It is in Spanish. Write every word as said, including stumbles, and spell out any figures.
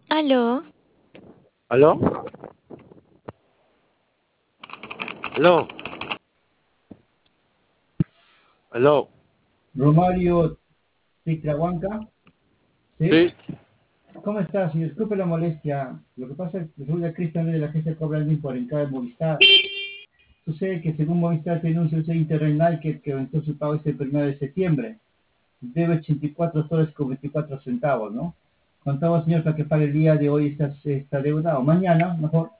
Aló, ¿Aló? ¿Aló? ¿Aló? Romario Titrahuanca, ¿sí? Sí, ¿Cómo estás? Y disculpe la molestia. Lo que pasa es que soy Cristian de la agencia Cobra por encargo de Movistar. Sucede que según Movistar tiene un servicio de internet Nike que, que venció su pago este primero de septiembre. Debe ochenta y cuatro soles con veinticuatro centavos, ¿no? Contamos, señor, para que pague el día de hoy esta, esta deuda, o mañana, mejor,